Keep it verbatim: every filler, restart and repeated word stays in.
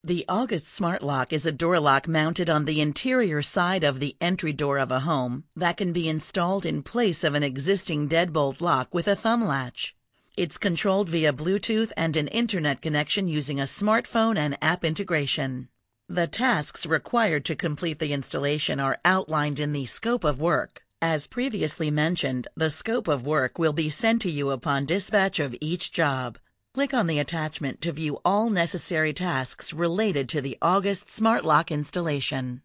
The August Smart Lock is a door lock mounted on the interior side of the entry door of a home that can be installed in place of an existing deadbolt lock with a thumb latch. It's controlled via Bluetooth and an internet connection using a smartphone and app integration. The tasks required to complete the installation are outlined in the scope of work. As previously mentioned, the scope of work will be sent to you upon dispatch of each job. Click on the attachment to view all necessary tasks related to the August Smart Lock installation.